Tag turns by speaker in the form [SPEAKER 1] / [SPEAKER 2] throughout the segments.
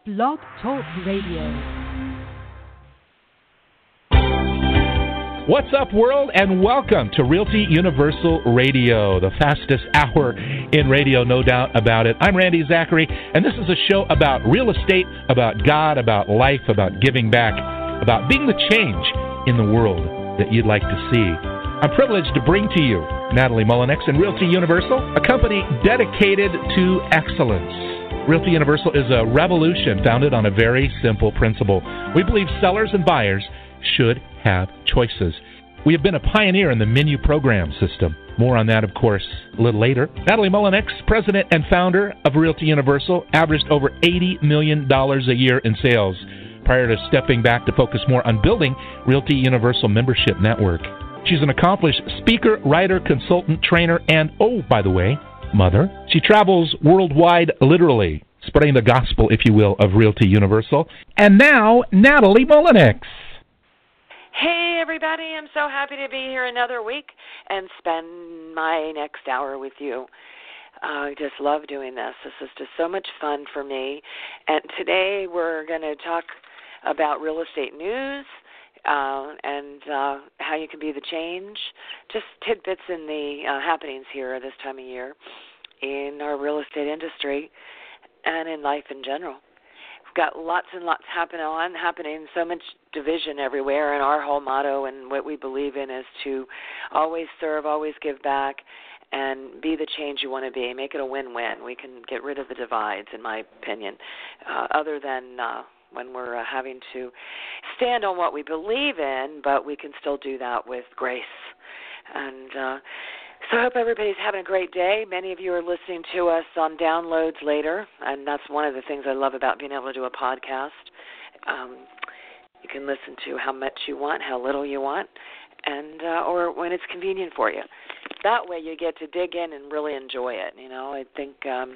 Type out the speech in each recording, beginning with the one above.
[SPEAKER 1] Blog Talk Radio.
[SPEAKER 2] What's up, world, and welcome to Realty Universal Radio, the fastest hour in radio, no doubt about it. I'm Randy Zachary, and this is a show about real estate, about God, about life, about giving back, about being the change in the world that you'd like to see. I'm privileged to bring to you Natalie Mullinex and Realty Universal, a company dedicated to excellence. Realty Universal is a revolution founded on a very simple principle. We believe sellers and buyers should have choices. We have been a pioneer in the menu program system. More on that, of course, a little later. Natalie Mullinex, president and founder of Realty Universal, averaged over $80 million a year in sales prior to stepping back to focus more on building Realty Universal membership network. She's an accomplished speaker, writer, consultant, trainer, and, oh, by the way, mother. She travels worldwide, literally, spreading the gospel, if you will, of Realty Universal. And now, Natalie Mullinex.
[SPEAKER 3] Hey, everybody. I'm so happy to be here another week and spend my next hour with you. I just love doing this. This is just so much fun for me. And today we're going to talk about real estate news and how you can be the change, just tidbits in the happenings here this time of year in our real estate industry and in life in general. We've got lots and lots happening, so much division everywhere, and our whole motto and what we believe in is to always serve, always give back, and be the change you want to be. Make it a win-win. We can get rid of the divides, in my opinion, other than when we're having to stand on what we believe in, but we can still do that with grace. And so I hope everybody's having a great day. Many of you are listening to us on downloads later, and that's one of the things I love about being able to do a podcast. You can listen to how much you want, how little you want, and or when it's convenient for you. That way you get to dig in and really enjoy it. You know, I think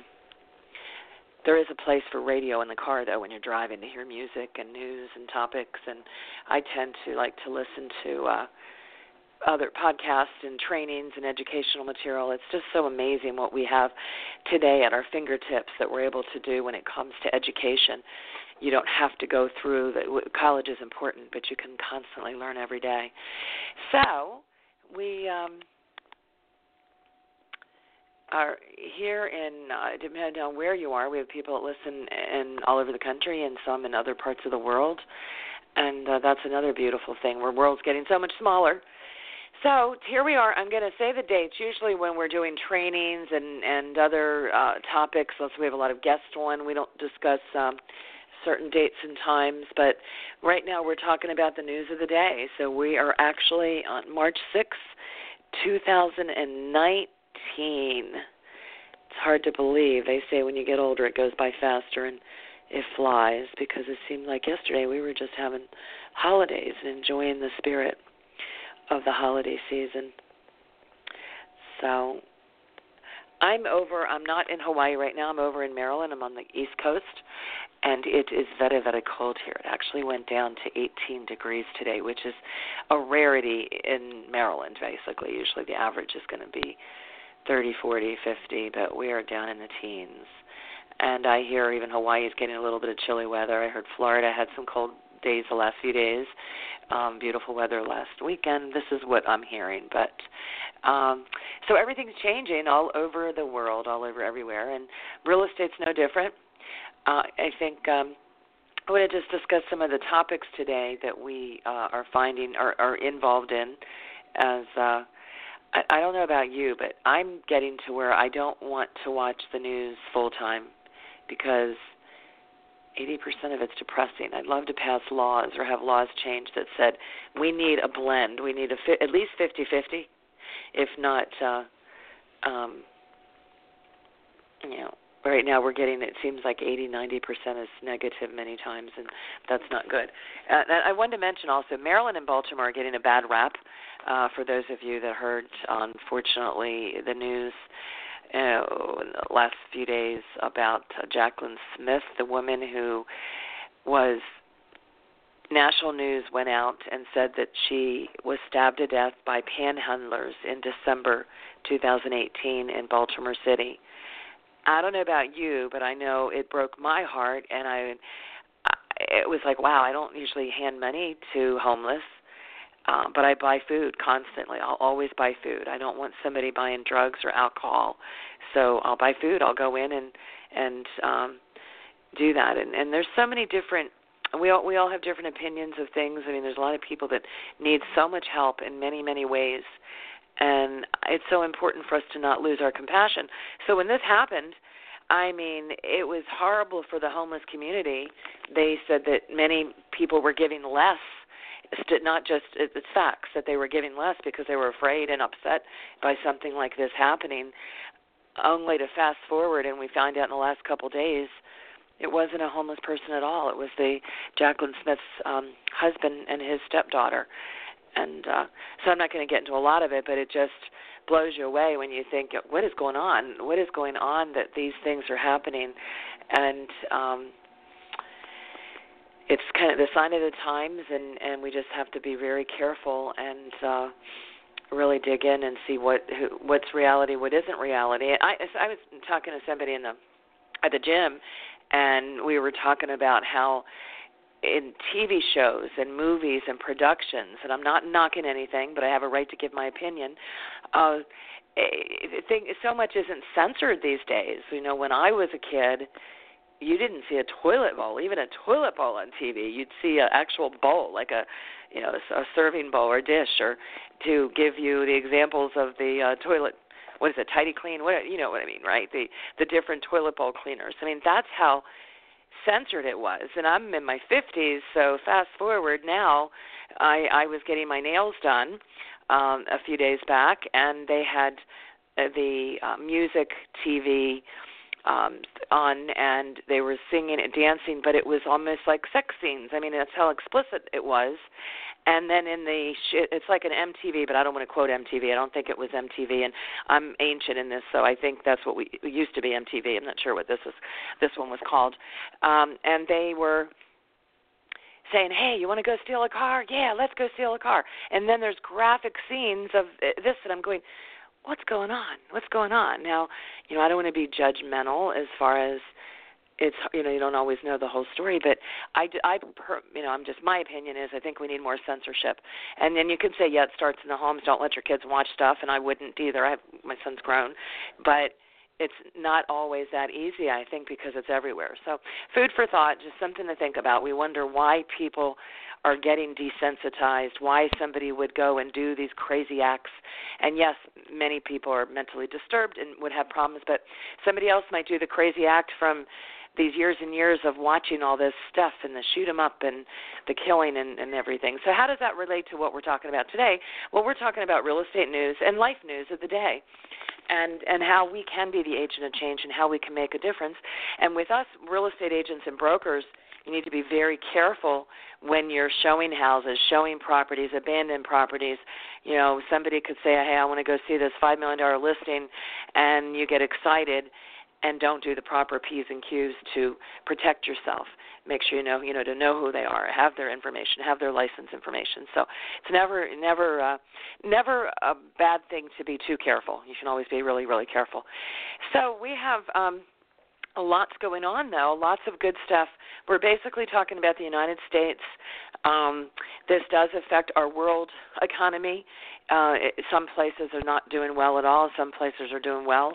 [SPEAKER 3] there is a place for radio in the car, though, when you're driving, to hear music and news and topics, and I tend to like to listen to other podcasts and trainings and educational material. It's just so amazing what we have today at our fingertips that we're able to do when it comes to education. You don't have to go through college is important, but you can constantly learn every day. So we are here in, depending on where you are, we have people that listen all over the country and some in other parts of the world, and that's another beautiful thing. Our world's getting so much smaller. So here we are. I'm going to say the dates. Usually when we're doing trainings and other topics, unless we have a lot of guests on, we don't discuss certain dates and times. But right now we're talking about the news of the day. So we are actually on March 6th, 2019. It's hard to believe. They say when you get older it goes by faster and it flies, because it seemed like yesterday we were just having holidays and enjoying the spirit of the holiday season. So I'm not in Hawaii right now. I'm over in Maryland. I'm on the East Coast, and it is very, very cold here. It actually went down to 18 degrees today, which is a rarity in Maryland, basically. Usually the average is going to be 30, 40, 50, but we are down in the teens. And I hear even Hawaii is getting a little bit of chilly weather. I heard Florida had some cold days the last few days. Beautiful weather last weekend. This is what I'm hearing. But so everything's changing all over the world, all over everywhere, and real estate's no different. I think I want to just discuss some of the topics today that we are finding are involved in. As I don't know about you, but I'm getting to where I don't want to watch the news full time because 80% of it's depressing. I'd love to pass laws or have laws changed that said we need a blend. We need at least 50-50, if not, right now we're getting, it seems like 80-90% is negative many times, and that's not good. I wanted to mention also, Maryland and Baltimore are getting a bad rap. For those of you that heard, unfortunately, the news in the last few days about Jacqueline Smith, the woman who was, national news went out and said that she was stabbed to death by panhandlers in December 2018 in Baltimore City. I don't know about you, but I know it broke my heart, and it was like, wow, I don't usually hand money to homeless, but I buy food constantly. I'll always buy food. I don't want somebody buying drugs or alcohol, so I'll buy food. I'll go in and do that. And there's so many different. We all have different opinions of things. I mean, there's a lot of people that need so much help in many, many ways, and it's so important for us to not lose our compassion. So when this happened, I mean, it was horrible for the homeless community. They said that many people were giving less, not just, it's facts, that they were giving less because they were afraid and upset by something like this happening, only to fast forward and we found out in the last couple of days it wasn't a homeless person at all. It was the Jacqueline Smith's husband and his stepdaughter. And so I'm not going to get into a lot of it, but it just blows you away when you think, what is going on? What is going on that these things are happening? And it's kind of the sign of the times, and we just have to be very careful and really dig in and see what's reality, what isn't reality. I was talking to somebody at the gym, and we were talking about how in TV shows and movies and productions, and I'm not knocking anything, but I have a right to give my opinion, so much isn't censored these days. You know, when I was a kid, you didn't see a toilet bowl, even a toilet bowl on TV. You'd see an actual bowl, like a serving bowl or dish, or to give you the examples of the toilet. What is it, Tidy Clean? What, you know what I mean, right? The different toilet bowl cleaners. I mean, that's how censored it was. And I'm in my 50s, so fast forward now, I was getting my nails done a few days back, and they had the music TV on, and they were singing and dancing, but it was almost like sex scenes. I mean, that's how explicit it was. And then it's like an MTV, but I don't want to quote MTV. I don't think it was MTV, and I'm ancient in this, so I think that's what we used to be, MTV. I'm not sure what this one was called. And they were saying, hey, you want to go steal a car? Yeah, let's go steal a car. And then there's graphic scenes of this, and I'm going, what's going on? What's going on? Now, I don't want to be judgmental as far as it's, you don't always know the whole story, but I'm just, my opinion is I think we need more censorship. And then you could say, yeah, it starts in the homes. Don't let your kids watch stuff, and I wouldn't either. My son's grown, but it's not always that easy, I think, because it's everywhere. So food for thought, just something to think about. We wonder why people are getting desensitized, why somebody would go and do these crazy acts. And yes, many people are mentally disturbed and would have problems, but somebody else might do the crazy act from these years and years of watching all this stuff and the shoot 'em up and the killing and everything. So how does that relate to what we're talking about today? Well, we're talking about real estate news and life news of the day, and how we can be the agent of change and how we can make a difference. And with us, real estate agents and brokers, you need to be very careful when you're showing houses, showing properties, abandoned properties. Somebody could say, hey, I want to go see this $5 million listing, and you get excited and don't do the proper P's and Q's to protect yourself. Make sure to know who they are, have their information, have their license information. So it's never a bad thing to be too careful. You can always be really, really careful. So we have lots going on, though, lots of good stuff. We're basically talking about the United States. This does affect our world economy. Some places are not doing well at all. Some places are doing well.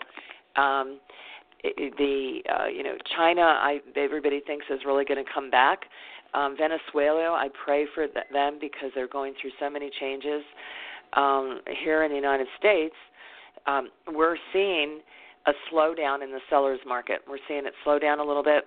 [SPEAKER 3] China, everybody thinks is really going to come back. Venezuela, I pray for them because they're going through so many changes. Here in the United States, we're seeing a slowdown in the seller's market. We're seeing it slow down a little bit,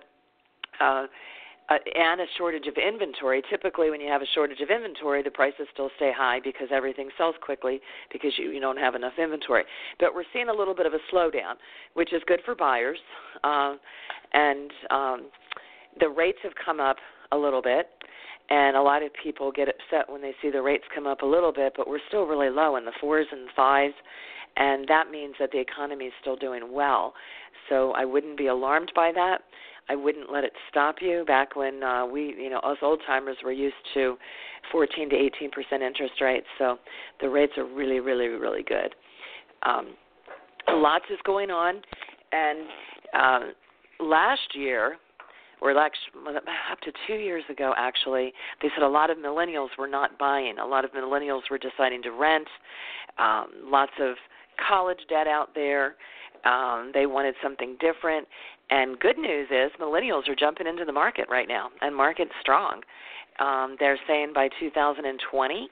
[SPEAKER 3] and a shortage of inventory. Typically, when you have a shortage of inventory, the prices still stay high because everything sells quickly because you don't have enough inventory. But we're seeing a little bit of a slowdown, which is good for buyers. And the rates have come up a little bit, and a lot of people get upset when they see the rates come up a little bit, but we're still really low in the 4s and 5s, and that means that the economy is still doing well. So I wouldn't be alarmed by that. I wouldn't let it stop you. Back when us old-timers were used to 14 to 18% interest rates, so the rates are really, really, really good. Lots is going on, and Last year, or up to 2 years ago, actually, they said a lot of millennials were not buying. A lot of millennials were deciding to rent. Lots of college debt out there. They wanted something different. And good news is millennials are jumping into the market right now, and market's strong. They're saying by 2020,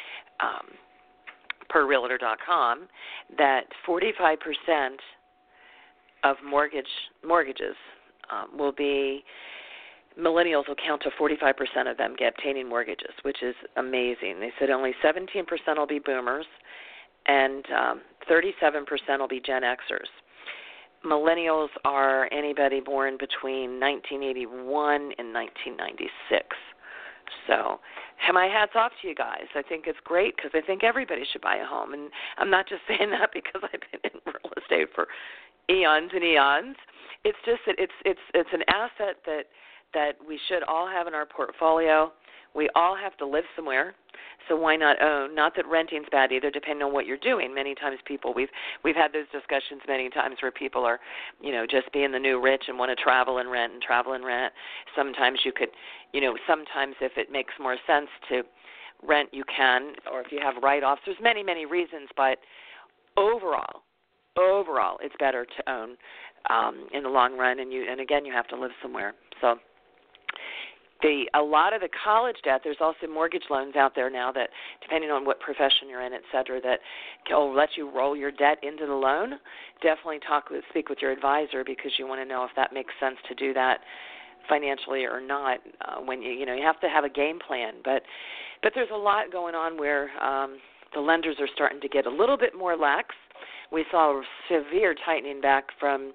[SPEAKER 3] per Realtor.com, that 45% of mortgages will be, millennials will count to 45% of them obtaining mortgages, which is amazing. They said only 17% will be boomers, and 37% will be Gen Xers. Millennials are anybody born between 1981 and 1996. So my hat's off to you guys. I think it's great because I think everybody should buy a home. And I'm not just saying that because I've been in real estate for eons and eons. It's just that it's an asset that we should all have in our portfolio. We all have to live somewhere, so why not own? Not that renting's bad either, depending on what you're doing. Many times we've had those discussions many times where people are, just being the new rich and want to travel and rent. Sometimes you could, sometimes if it makes more sense to rent, you can, or if you have write-offs. There's many, many reasons, but overall, it's better to own in the long run, and again, you have to live somewhere. So a lot of the college debt, there's also mortgage loans out there now that, depending on what profession you're in, et cetera, that will let you roll your debt into the loan. Definitely speak with your advisor because you want to know if that makes sense to do that financially or not. When you have to have a game plan, but there's a lot going on where the lenders are starting to get a little bit more lax. We saw a severe tightening back from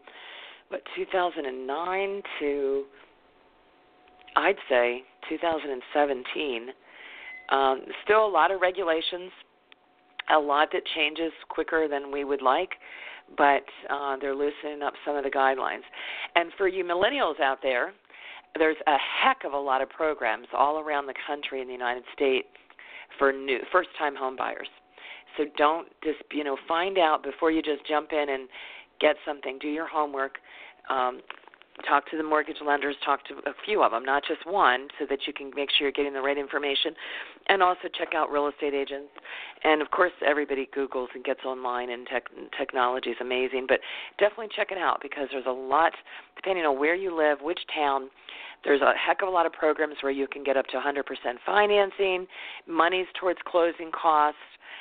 [SPEAKER 3] 2009 to, I'd say, 2017. Still a lot of regulations, a lot that changes quicker than we would like, but they're loosening up some of the guidelines. And for you millennials out there, there's a heck of a lot of programs all around the country in the United States for new first-time home buyers. So don't just, find out before you just jump in and get something. Do your homework. Talk to the mortgage lenders, talk to a few of them, not just one, so that you can make sure you're getting the right information. And also check out real estate agents. And, of course, everybody Googles and gets online, and technology is amazing. But definitely check it out because there's a lot, depending on where you live, which town, there's a heck of a lot of programs where you can get up to 100% financing, monies towards closing costs,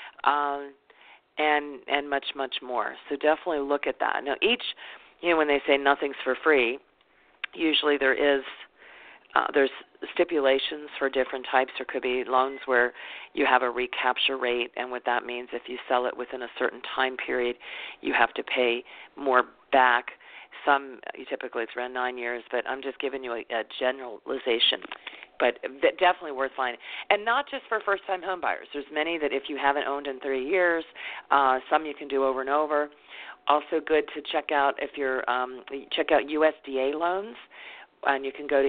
[SPEAKER 3] and much, much more. So definitely look at that. Now, when they say nothing's for free, usually there's stipulations for different types. There could be loans where you have a recapture rate, and what that means, if you sell it within a certain time period, you have to pay more back. Some, typically it's around 9 years, but I'm just giving you a generalization. But definitely worth finding. And not just for first-time home buyers. There's many that if you haven't owned in 3 years, some you can do over and over. Also good to check out if you're check out USDA loans, and you can go to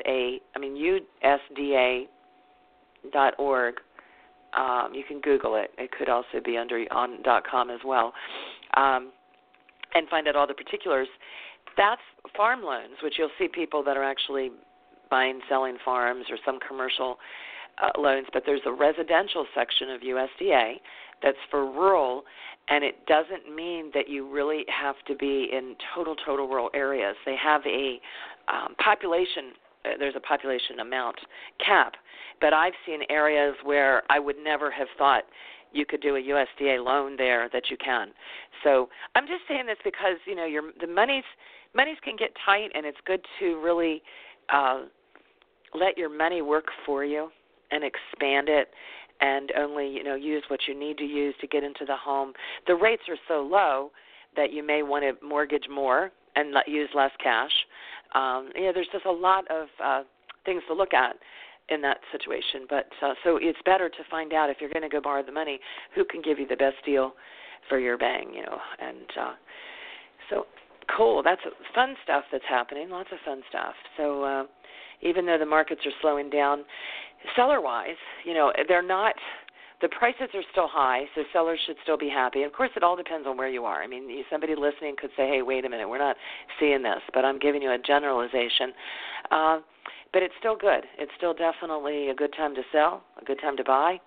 [SPEAKER 3] USDA.org. You can Google it. It could also be on .com as well, and find out all the particulars. That's farm loans, which you'll see people that are actually buying, selling farms or some commercial loans, but there's a residential section of USDA that's for rural, and it doesn't mean that you really have to be in total rural areas. They have a population, there's a population amount cap, but I've seen areas where I would never have thought you could do a USDA loan there that you can. So I'm just saying this because, the monies can get tight, and it's good to really let your money work for you and expand it, and only, use what you need to use to get into the home. The rates are so low that you may want to mortgage more and use less cash. There's just a lot of things to look at in that situation. But so it's better to find out, if you're going to go borrow the money, who can give you the best deal for your bang, And so cool. That's fun stuff that's happening, lots of fun stuff. So even though the markets are slowing down, seller-wise, they're not The prices are still high, so sellers should still be happy. Of course, it all depends on where you are. I mean, somebody listening could say, hey, wait a minute, we're not seeing this, but I'm giving you a generalization. But it's still good. It's still definitely a good time to sell, a good time to buy.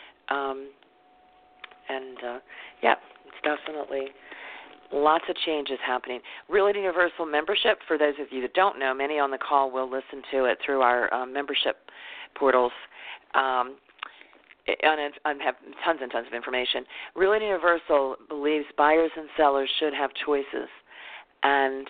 [SPEAKER 3] It's definitely lots of changes happening. Realty Universal membership, for those of you that don't know, many on the call will listen to it through our membership portals. And have tons and tons of information. Realty Universal believes buyers and sellers should have choices, and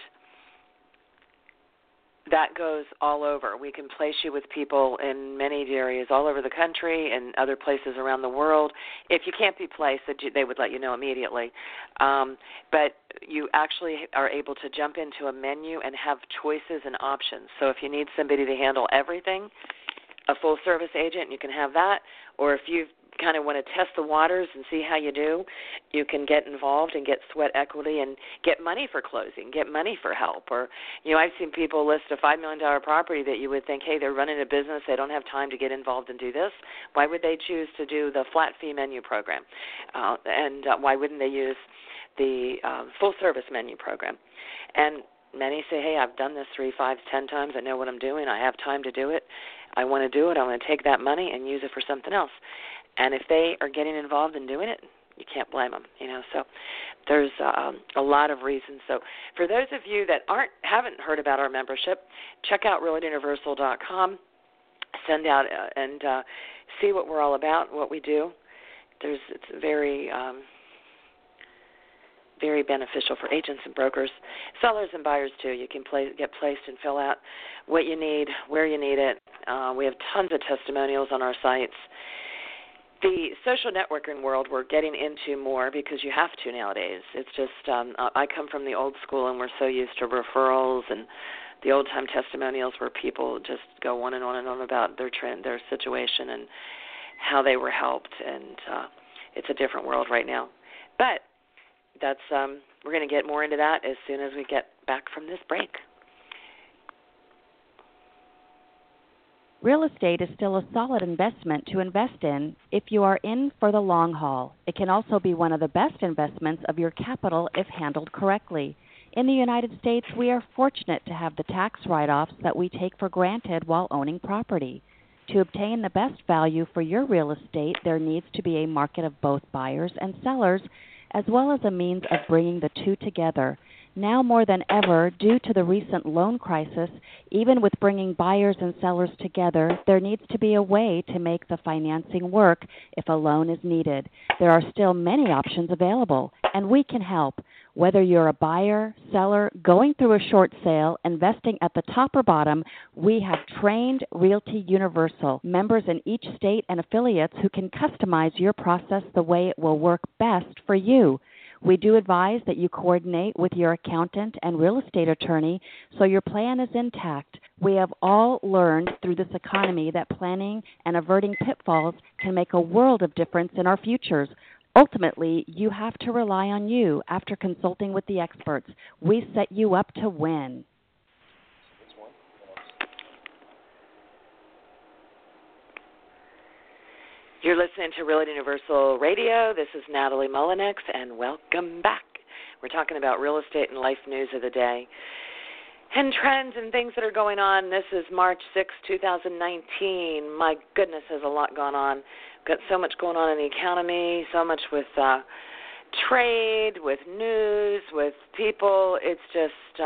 [SPEAKER 3] that goes all over. We can place you with people in many areas all over the country and other places around the world. If you can't be placed, they would let you know immediately. But you actually are able to jump into a menu and have choices and options. So if you need somebody to handle everything, a full-service agent, you can have that. Or if you kind of want to test the waters and see how you do, you can get involved and get sweat equity and get money for closing, get money for help. Or, I've seen people list a $5 million property that you would think, hey, they're running a business, they don't have time to get involved and do this. Why would they choose to do the flat fee menu program? And why wouldn't they use the full-service menu program? And many say, hey, I've done this 3, 5, 10 times. I know what I'm doing. I have time to do it. I want to do it. I want to take that money and use it for something else. And if they are getting involved in doing it, you can't blame them. So there's a lot of reasons. So for those of you that haven't heard about our membership, check out realtyuniversal.com. Send out and see what we're all about, what we do. It's very very beneficial for agents and brokers, sellers and buyers too. You can get placed and fill out what you need, where you need it. We have tons of testimonials on our sites. The social networking world we're getting into more because you have to nowadays. It's just I come from the old school and we're so used to referrals and the old-time testimonials where people just go on and on and on about their situation and how they were helped, and it's a different world right now. But that's we're going to get more into that as soon as we get back from this break.
[SPEAKER 1] Real estate is still a solid investment to invest in if you are in for the long haul. It can also be one of the best investments of your capital if handled correctly. In the United States, we are fortunate to have the tax write-offs that we take for granted while owning property. To obtain the best value for your real estate, there needs to be a market of both buyers and sellers, as well as a means of bringing the two together. Now more than ever, due to the recent loan crisis, even with bringing buyers and sellers together, there needs to be a way to make the financing work if a loan is needed. There are still many options available, and we can help. Whether you're a buyer, seller, going through a short sale, investing at the top or bottom, we have trained Realty Universal, members in each state and affiliates who can customize your process the way it will work best for you. We do advise that you coordinate with your accountant and real estate attorney so your plan is intact. We have all learned through this economy that planning and averting pitfalls can make a world of difference in our futures. Ultimately, you have to rely on you after consulting with the experts. We set you up to win.
[SPEAKER 3] You're listening to Realty Universal Radio. This is Natalie Mullinex, and welcome back. We're talking about real estate and life news of the day and trends and things that are going on. This is March 6, 2019. My goodness, there's a lot going on. Got so much going on in the economy, so much with trade, with news, with people. It's just,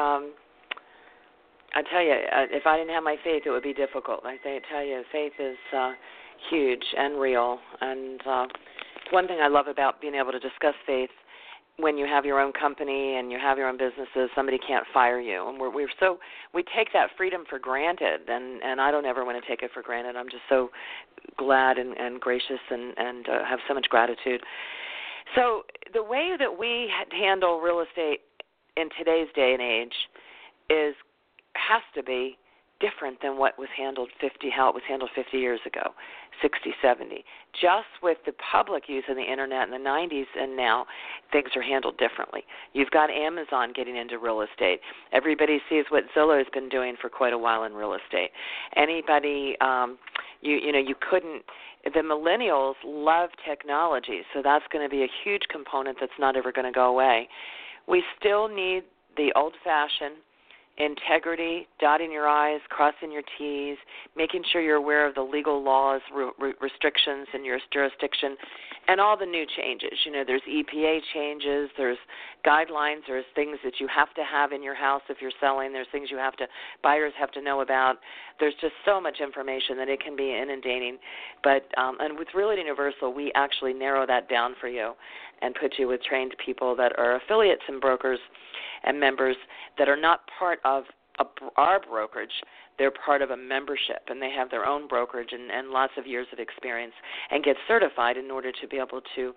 [SPEAKER 3] I tell you, if I didn't have my faith, it would be difficult. I tell you, faith is huge and real. And one thing I love about being able to discuss faith, when you have your own company and you have your own businesses, somebody can't fire you. And we take that freedom for granted, and I don't ever want to take it for granted. I'm just so glad and gracious and have so much gratitude. So the way that we handle real estate in today's day and age has to be different than what was handled how it was handled 50 years ago, 60, 70. Just with the public using the internet in the 90s and now, things are handled differently. You've got Amazon getting into real estate. Everybody sees what Zillow has been doing for quite a while in real estate. Anybody, you couldn't. The millennials love technology, so that's going to be a huge component that's not ever going to go away. We still need the old-fashioned integrity, dotting your I's, crossing your T's, making sure you're aware of the legal laws, restrictions in your jurisdiction, and all the new changes. There's EPA changes, there's guidelines, there's things that you have to have in your house if you're selling, there's things buyers have to know about. There's just so much information that it can be inundating. But and with Realty Universal, we actually narrow that down for you and put you with trained people that are affiliates and brokers and members that are not part of our brokerage. They're part of a membership, and they have their own brokerage and lots of years of experience and get certified in order to be able to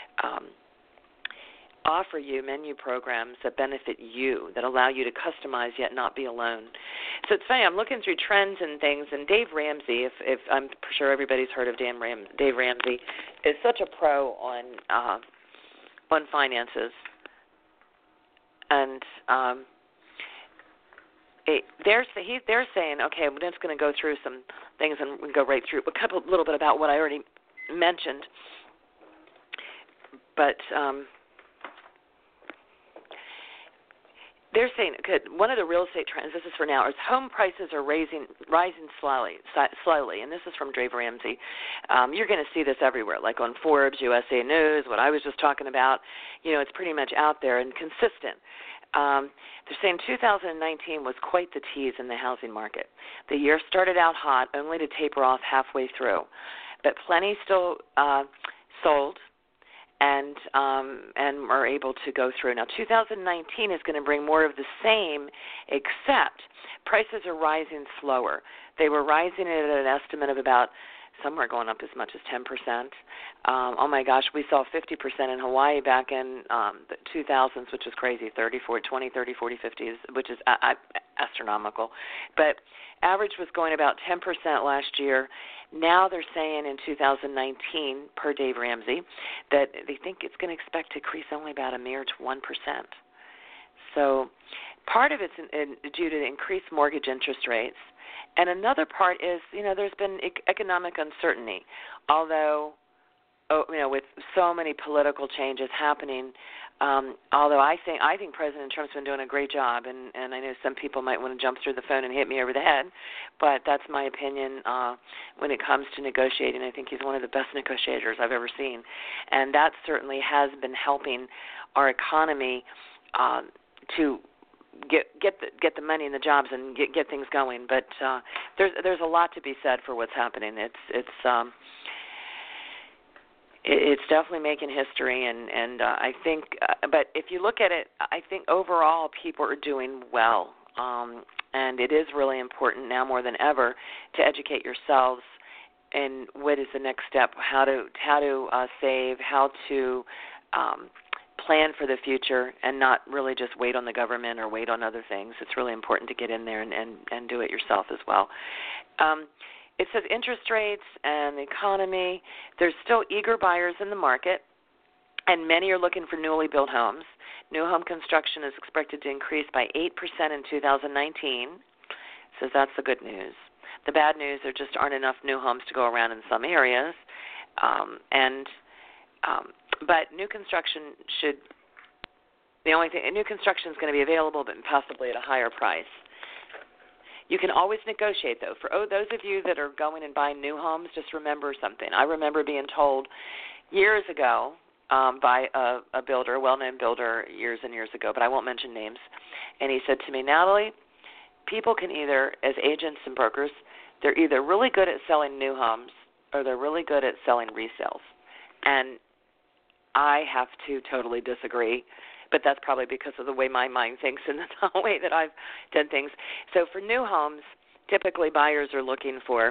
[SPEAKER 3] offer you menu programs that benefit you, that allow you to customize yet not be alone. So it's funny, I'm looking through trends and things, and Dave Ramsey, if I'm sure everybody's heard of Dave Ramsey, is such a pro on finances. And they're saying, okay, I'm just going to go through some things and we can go right through a little bit about what I already mentioned. But they're saying, one of the real estate trends, this is for now, is home prices are rising slowly, and this is from Dave Ramsey. You're going to see this everywhere, like on Forbes, USA News, what I was just talking about. It's pretty much out there and consistent. They're saying 2019 was quite the tease in the housing market. The year started out hot, only to taper off halfway through. But plenty still sold and are able to go through. Now, 2019 is going to bring more of the same, except prices are rising slower. They were rising at an estimate of about somewhere going up as much as 10%. Oh, my gosh, we saw 50% in Hawaii back in the 2000s, which is crazy, 30, 40, 20, 30, 40, 50, which is astronomical. But average was going about 10% last year. Now they're saying in 2019, per Dave Ramsey, that they think it's going to expect to increase only about a mere 1%. So part of it's due to increased mortgage interest rates. And another part is, there's been economic uncertainty. Although, with so many political changes happening, although I think President Trump's been doing a great job, and I know some people might want to jump through the phone and hit me over the head, but that's my opinion when it comes to negotiating. I think he's one of the best negotiators I've ever seen, and that certainly has been helping our economy to get the money and the jobs and get things going. But there's a lot to be said for what's happening. It's definitely making history, and I think. But if you look at it, I think overall people are doing well, and it is really important now more than ever to educate yourselves. And what is the next step? How to save? How to plan for the future and not really just wait on the government or wait on other things. It's really important to get in there and do it yourself as well. It says interest rates and the economy. There's still eager buyers in the market, and many are looking for newly built homes. New home construction is expected to increase by 8% in 2019, so that's the good news. The bad news, there just aren't enough new homes to go around in some areas, but new construction new construction is going to be available, but possibly at a higher price. You can always negotiate, though. For those of you that are going and buying new homes, just remember something. I remember being told years ago by a builder, a well-known builder years and years ago, but I won't mention names, and he said to me, Natalie, people can either, as agents and brokers, they're either really good at selling new homes or they're really good at selling resales. And I have to totally disagree, but that's probably because of the way my mind thinks and the way that I've done things. So for new homes, typically buyers are looking for,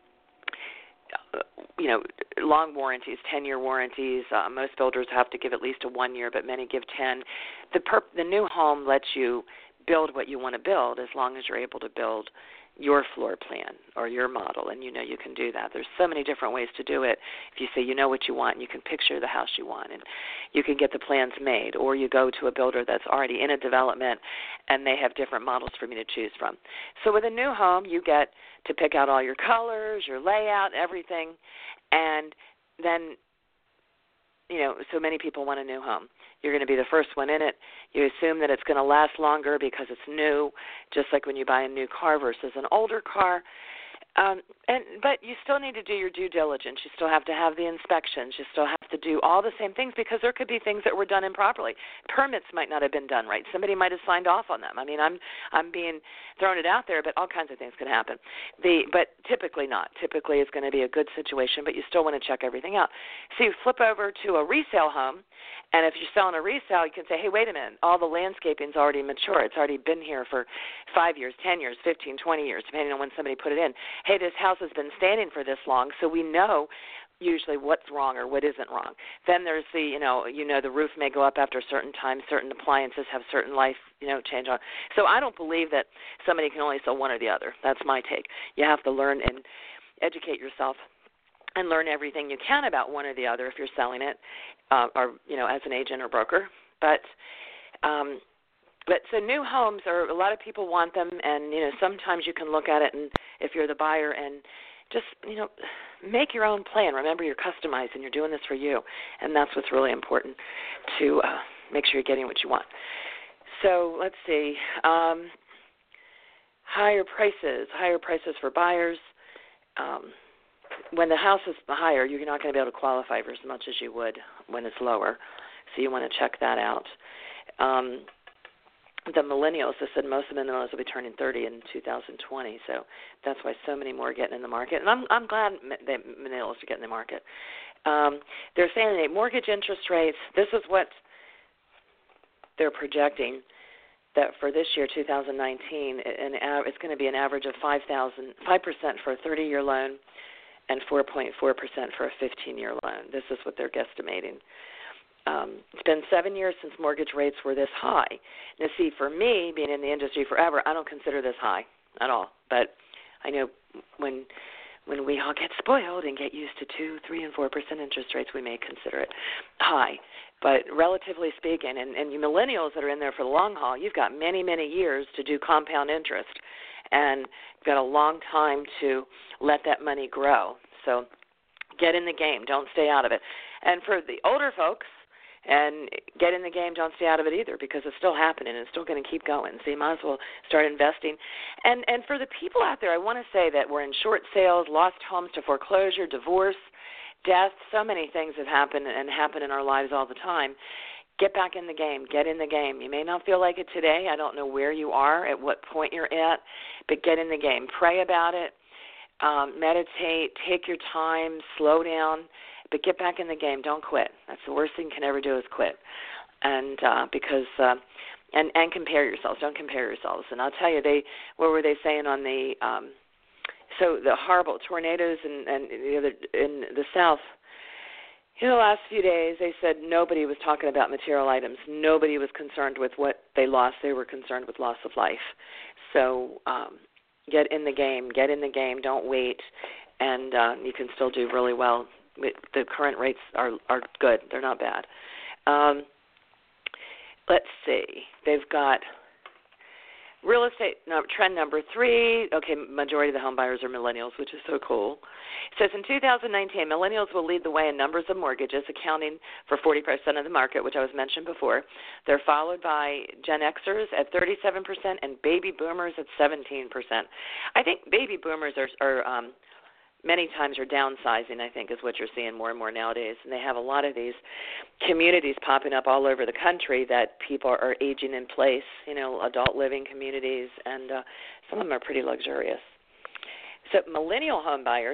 [SPEAKER 3] long warranties, 10-year warranties. Most builders have to give at least a 1 year, but many give 10. The new home lets you build what you want to build as long as you're able to build your floor plan or your model, and you know you can do that. There's so many different ways to do it. If you say you know what you want, you can picture the house you want, and you can get the plans made, or you go to a builder that's already in a development, and they have different models for me to choose from. So with a new home, you get to pick out all your colors, your layout, everything, and then, you know, so many people want a new home. You're going to be the first one in it. You assume that it's going to last longer because it's new, just like when you buy a new car versus an older car. But you still need to do your due diligence. You still have to have the inspections. You still have to do all the same things because there could be things that were done improperly. Permits might not have been done right. Somebody might have signed off on them. I mean, I'm being throwing it out there, but all kinds of things can happen. But typically not. Typically it's going to be a good situation, but you still want to check everything out. So you flip over to a resale home, and if you're selling a resale, you can say, hey, wait a minute, all the landscaping's already mature. It's already been here for 5 years, 10 years, 15, 20 years, depending on when somebody put it in. Hey, this house has been standing for this long, so we know usually what's wrong or what isn't wrong. Then there's the, the roof may go up after a certain time. Certain appliances have certain life, change on. So I don't believe that somebody can only sell one or the other. That's my take. You have to learn and educate yourself and learn everything you can about one or the other if you're selling it, or as an agent or broker. But so new homes are, a lot of people want them, and sometimes you can look at it, and if you're the buyer, and just make your own plan. Remember, you're customizing. You're doing this for you, and that's what's really important, to make sure you're getting what you want. So let's see, higher prices for buyers. When the house is higher, you're not going to be able to qualify for as much as you would when it's lower, so you want to check that out. The millennials, I said most of the millennials will be turning 30 in 2020, so that's why so many more are getting in the market. And I'm glad that millennials are getting in the market. They're saying that mortgage interest rates, this is what they're projecting, that for this year, 2019, it's going to be an average of 5% for a 30-year loan and 4.4% for a 15-year loan. This is what they're guesstimating. It's been 7 years since mortgage rates were this high. Now, see, for me, being in the industry forever, I don't consider this high at all. But I know when we all get spoiled and get used to 2%, 3%, and 4% interest rates, we may consider it high. But relatively speaking, and you millennials that are in there for the long haul, you've got many, many years to do compound interest. And you've got a long time to let that money grow. So get in the game. Don't stay out of it. And for the older folks, and get in the game, don't stay out of it either, because it's still happening and it's still going to keep going. So you might as well start investing. And for the people out there, I want to say that we're in short sales, lost homes to foreclosure, divorce, death. So many things have happened and happen in our lives all the time. Get back in the game. Get in the game. You may not feel like it today. I don't know where you are, at what point you're at, but get in the game. Pray about it. Meditate. Take your time. Slow down. But get back in the game. Don't quit. That's the worst thing you can ever do, is quit. And because and compare yourselves. Don't compare yourselves. And I'll tell you, what were they saying on the so the horrible tornadoes in the South? In the last few days, they said nobody was talking about material items. Nobody was concerned with what they lost. They were concerned with loss of life. So get in the game. Get in the game. Don't wait, and you can still do really well. The current rates are good. They're not bad. Let's see. They've got real estate trend number 3. Okay, majority of the home buyers are millennials, which is so cool. It says in 2019, millennials will lead the way in numbers of mortgages, accounting for 40% of the market, which I was mentioned before. They're followed by Gen Xers at 37% and baby boomers at 17%. I think baby boomers are many times are downsizing, I think, is what you're seeing more and more nowadays. And they have a lot of these communities popping up all over the country that people are aging in place, adult living communities, and some of them are pretty luxurious. So millennial home buyers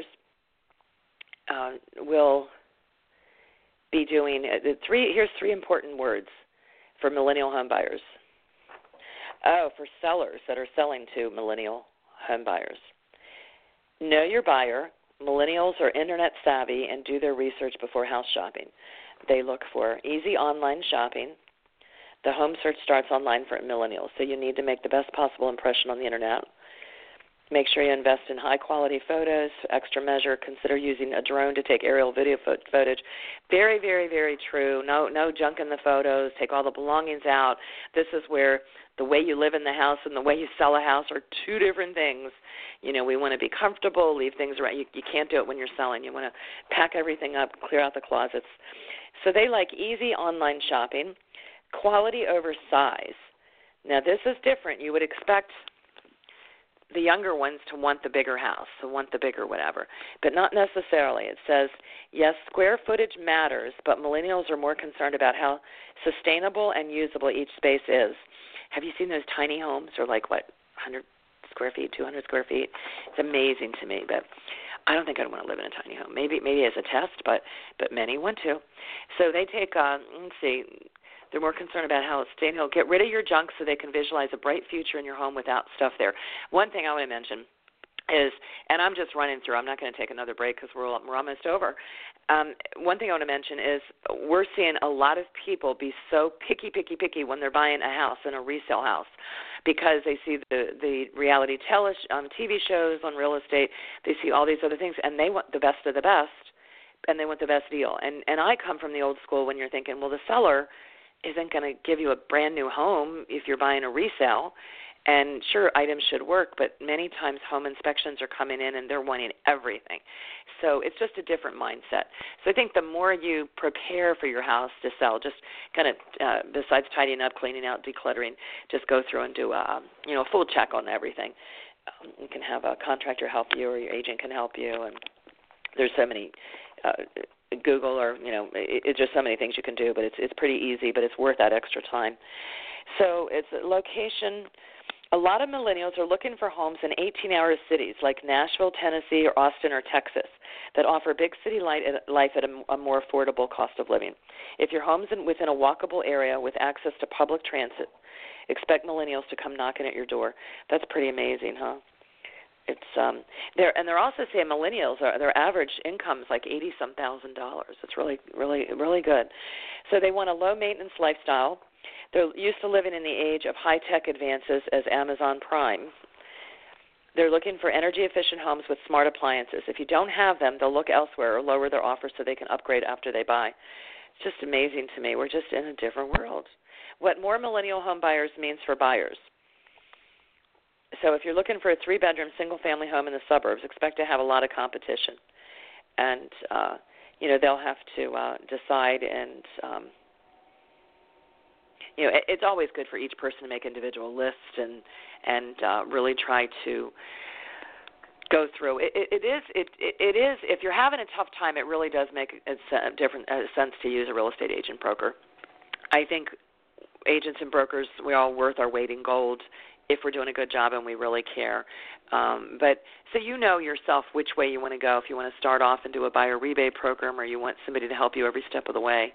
[SPEAKER 3] will be doing here's 3 important words for millennial home buyers. For sellers that are selling to millennial home buyers. Know your buyer. Millennials are internet savvy and do their research before house shopping. They look for easy online shopping. The home search starts online for millennials, so you need to make the best possible impression on the internet. Make sure you invest in high-quality photos. Extra measure, consider using a drone to take aerial video footage. Very, very, very true. No junk in the photos. Take all the belongings out. This is where the way you live in the house and the way you sell a house are two different things. You know, we want to be comfortable, leave things around. You can't do it when you're selling. You want to pack everything up, clear out the closets. So they like easy online shopping, quality over size. Now, this is different. You would expect the younger ones to want the bigger house, to want the bigger whatever, but not necessarily. It says, yes, square footage matters, but millennials are more concerned about how sustainable and usable each space is. Have you seen those tiny homes? Or like, 100 square feet, 200 square feet? It's amazing to me, but I don't think I'd want to live in a tiny home. Maybe as a test, but many want to. So they take, they're more concerned about how it's staying home. Get rid of your junk so they can visualize a bright future in your home without stuff there. One thing I want to mention is, and I'm just running through, I'm not going to take another break because we're almost over. One thing I want to mention is we're seeing a lot of people be so picky when they're buying a house in a resale house because they see the reality TV shows on real estate. They see all these other things, and they want the best of the best, and they want the best deal. And I come from the old school when you're thinking, well, the seller isn't going to give you a brand new home if you're buying a resale. And sure, items should work, but many times home inspections are coming in and they're wanting everything. So it's just a different mindset. So I think the more you prepare for your house to sell, just kind of besides tidying up, cleaning out, decluttering, just go through and do a full check on everything. You can have a contractor help you, or your agent can help you, and there's so many. Google, or it's just so many things you can do, but it's pretty easy, but it's worth that extra time. So it's a location. A lot of millennials are looking for homes in 18-hour cities like Nashville, Tennessee, or Austin, or Texas that offer big city life at a more affordable cost of living. If your home's within a walkable area with access to public transit, expect millennials to come knocking at your door. That's pretty amazing, huh? It's they're also saying millennials their average income is like $80,000. It's really, really, really good. So they want a low maintenance lifestyle. They're used to living in the age of high tech advances as Amazon Prime. They're looking for energy efficient homes with smart appliances. If you don't have them, they'll look elsewhere or lower their offers so they can upgrade after they buy. It's just amazing to me. We're just in a different world. What more millennial home buyers means for buyers. So if you're looking for a 3-bedroom single-family home in the suburbs, expect to have a lot of competition. And, they'll have to decide and, it's always good for each person to make individual lists and really try to go through. It is, if you're having a tough time, it really does make a sense to use a real estate agent broker. I think agents and brokers, we're all worth our weight in gold if we're doing a good job and we really care. But so you know yourself which way you want to go, if you want to start off and do a buyer rebate program or you want somebody to help you every step of the way.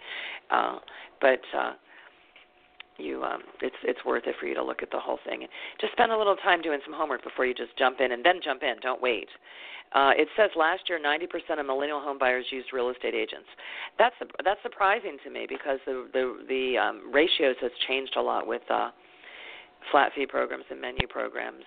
[SPEAKER 3] It's worth it for you to look at the whole thing. Just spend a little time doing some homework before you just jump in, and then jump in. Don't wait. It says last year 90% of millennial home buyers used real estate agents. That's surprising to me because the ratios has changed a lot with flat fee programs and menu programs.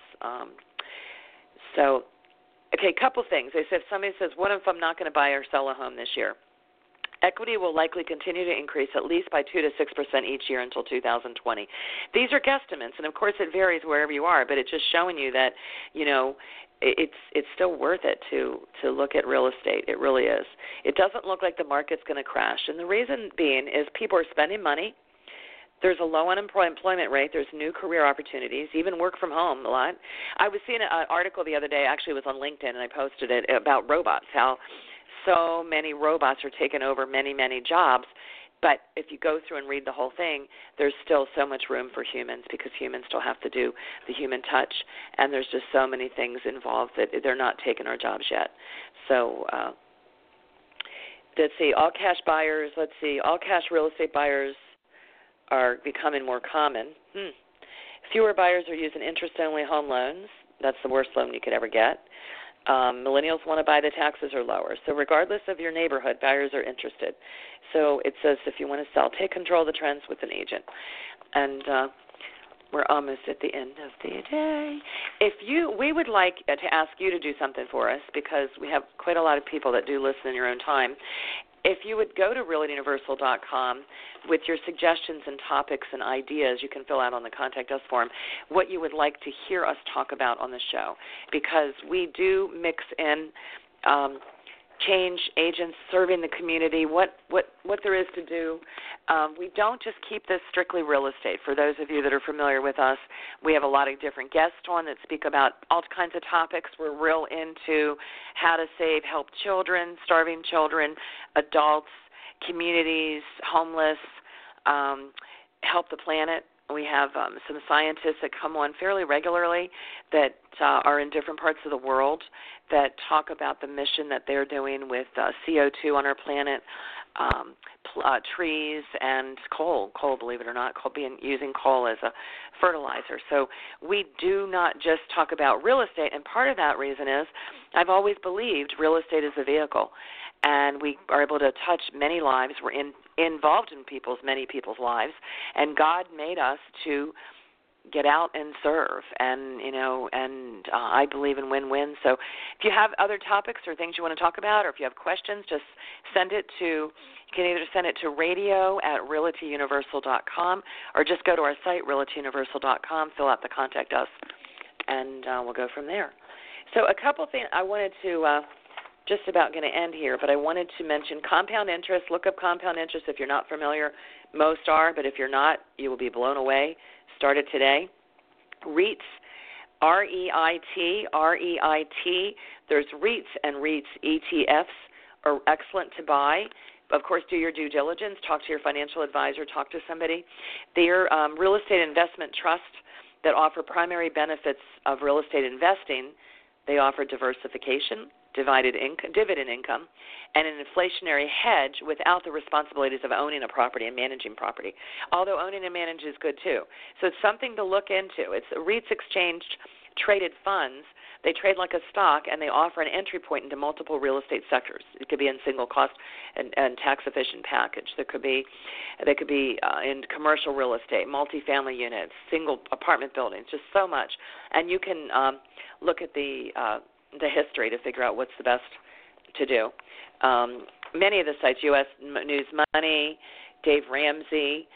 [SPEAKER 3] A couple things. They said, if somebody says, what if I'm not going to buy or sell a home this year? Equity will likely continue to increase at least by 2 to 6% each year until 2020. These are guesstimates, and of course it varies wherever you are, but it's just showing you that, it's still worth it to look at real estate. It really is. It doesn't look like the market's going to crash, and the reason being is people are spending money. There's a low unemployment rate. There's new career opportunities, even work from home a lot. I was seeing an article the other day, actually it was on LinkedIn, and I posted it, about robots, how so many robots are taking over many, many jobs. But if you go through and read the whole thing, there's still so much room for humans because humans still have to do the human touch, and there's just so many things involved that they're not taking our jobs yet. So let's see, all cash real estate buyers are becoming more common. Fewer buyers are using interest-only home loans. That's the worst loan you could ever get. Millennials want to buy, the taxes are lower. So regardless of your neighborhood, buyers are interested. So it says if you want to sell, take control of the trends with an agent. And We're almost at the end of the day. We would like to ask you to do something for us because we have quite a lot of people that do listen in your own time. If you would go to realtyuniversal.com with your suggestions and topics and ideas, you can fill out on the Contact Us form what you would like to hear us talk about on the show, because we do mix in change agents serving the community, what there is to do. We don't just keep this strictly real estate. For those of you that are familiar with us, we have a lot of different guests on that speak about all kinds of topics. We're real into how to save, help children, starving children, adults, communities, homeless, help the planet. We have some scientists that come on fairly regularly that are in different parts of the world that talk about the mission that they're doing with CO2 on our planet, trees, and coal, believe it or not, using coal as a fertilizer. So we do not just talk about real estate, and part of that reason is I've always believed real estate is a vehicle, and we are able to touch many lives. We're involved in many people's lives, and God made us to get out and serve, and I believe in win-win. So if you have other topics or things you want to talk about, or if you have questions, just send it to, you can either send it to radio@realtyuniversal.com, or just go to our site, realtyuniversal.com, fill out the Contact Us, and we'll go from there. So a couple things I wanted to, just about going to end here, but I wanted to mention compound interest. Look up compound interest if you're not familiar. Most are, but if you're not, you will be blown away. Start it today. REITs, REIT. There's REITs and REITs ETFs are excellent to buy. Of course, do your due diligence. Talk to your financial advisor. Talk to somebody. They're real estate investment trusts that offer primary benefits of real estate investing. They offer diversification, dividend income, and an inflationary hedge without the responsibilities of owning a property and managing property, although owning and managing is good too. So it's something to look into. It's REITs exchanged traded funds. They trade like a stock, and they offer an entry point into multiple real estate sectors. It could be in single cost and tax-efficient package. They could be in commercial real estate, multifamily units, single apartment buildings, just so much. And you can look at the history to figure out what's the best to do. Many of the sites, U.S. News Money, Dave Ramsey,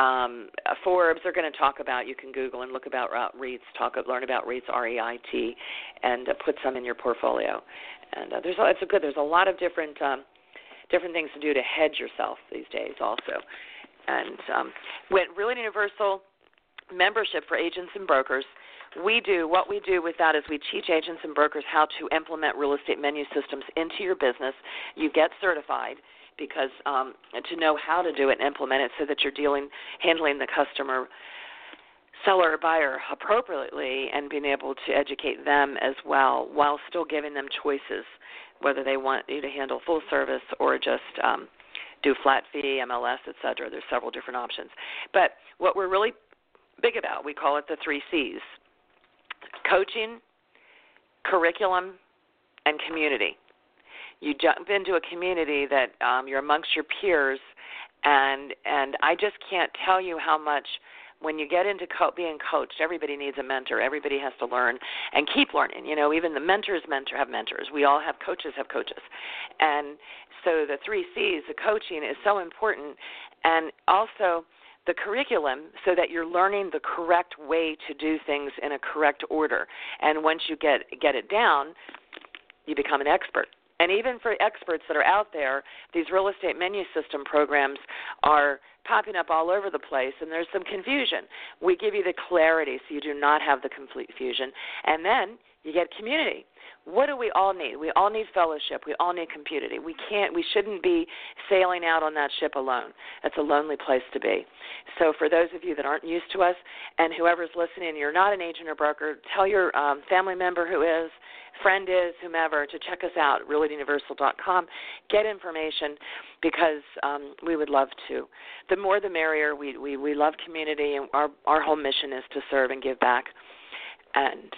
[SPEAKER 3] Forbes, are going to talk about, you can Google and look about REITs, learn about REITs, REIT, and put some in your portfolio. And there's a lot of different things to do to hedge yourself these days also. And with Realty Universal membership for agents and brokers, what we do with that is we teach agents and brokers how to implement real estate menu systems into your business. You get certified because to know how to do it and implement it so that you're handling the customer, seller or buyer appropriately, and being able to educate them as well while still giving them choices, whether they want you to handle full service or just do flat fee, MLS, et cetera. There's several different options. But what we're really big about, we call it the 3 C's. Coaching, curriculum, and community. You jump into a community that you're amongst your peers, and I just can't tell you how much when you get into being coached, everybody needs a mentor. Everybody has to learn and keep learning. Even the mentors have mentors. We all have coaches. And so the 3 C's, the coaching, is so important, and also the curriculum, so that you're learning the correct way to do things in a correct order. And once you get it down, you become an expert. And even for experts that are out there, these real estate menu system programs are popping up all over the place, and there's some confusion. We give you the clarity so you do not have the complete confusion. And then you get community. What do we all need? We all need fellowship. We all need community. We shouldn't be sailing out on that ship alone. That's a lonely place to be. So for those of you that aren't used to us, and whoever's listening, you're not an agent or broker, tell your family member who is, friend is, whomever, to check us out, realtyuniversal.com. Get information, because we would love to. The more the merrier. We love community, and our whole mission is to serve and give back. And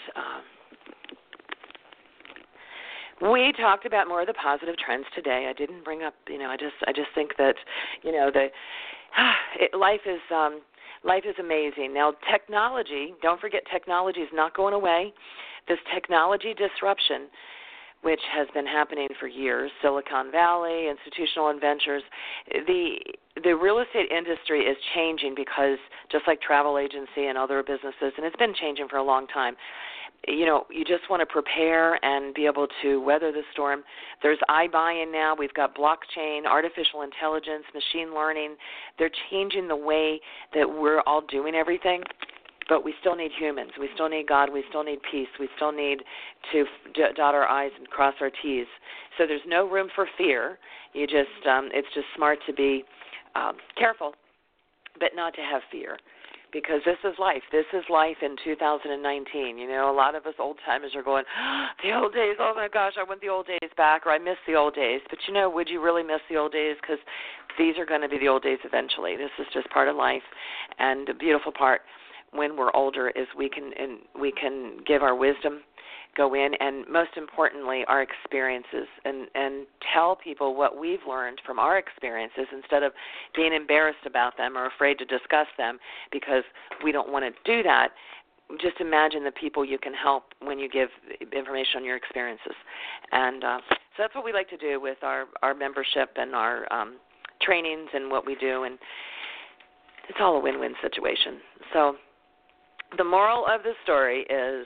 [SPEAKER 3] we talked about more of the positive trends today. I didn't bring up, I just think that, life is life is amazing. Now, technology, don't forget technology is not going away. This technology disruption, which has been happening for years, Silicon Valley, institutional inventors, the real estate industry is changing because just like travel agency and other businesses, and it's been changing for a long time, you know, you just want to prepare and be able to weather the storm. There's iBuying now. We've got blockchain, artificial intelligence, machine learning. They're changing the way that we're all doing everything, but we still need humans. We still need God. We still need peace. We still need to dot our I's and cross our T's. So there's no room for fear. You just, it's just smart to be careful, but not to have fear. Because this is life. This is life in 2019. You know, a lot of us old-timers are going, the old days, oh, my gosh, I want the old days back, or I miss the old days. But, you know, would you really miss the old days? Because these are going to be the old days eventually. This is just part of life. And the beautiful part when we're older is we can give our wisdom, go in, and most importantly, our experiences, and tell people what we've learned from our experiences instead of being embarrassed about them or afraid to discuss them because we don't want to do that. Just imagine the people you can help when you give information on your experiences. And so that's what we like to do with our membership and our trainings and what we do, and it's all a win-win situation. So the moral of the story is,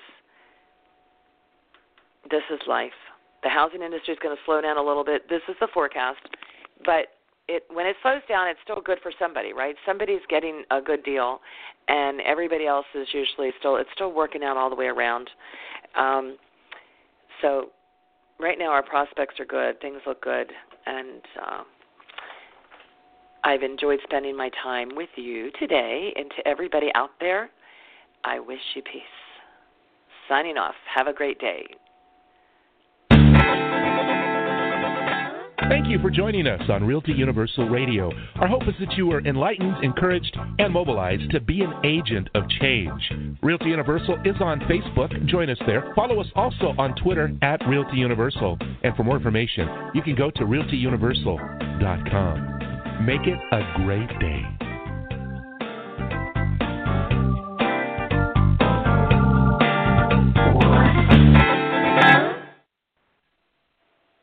[SPEAKER 3] this is life. The housing industry is going to slow down a little bit. This is the forecast. But when it slows down, it's still good for somebody, right? Somebody's getting a good deal, and everybody else is usually still working out all the way around. So right now our prospects are good. Things look good. And I've enjoyed spending my time with you today. And to everybody out there, I wish you peace. Signing off. Have a great day.
[SPEAKER 2] Thank you for joining us on Realty Universal Radio. Our hope is that you are enlightened, encouraged, and mobilized to be an agent of change. Realty Universal is on Facebook. Join us there. Follow us also on Twitter at Realty Universal. And for more information, you can go to realtyuniversal.com. Make it a great day.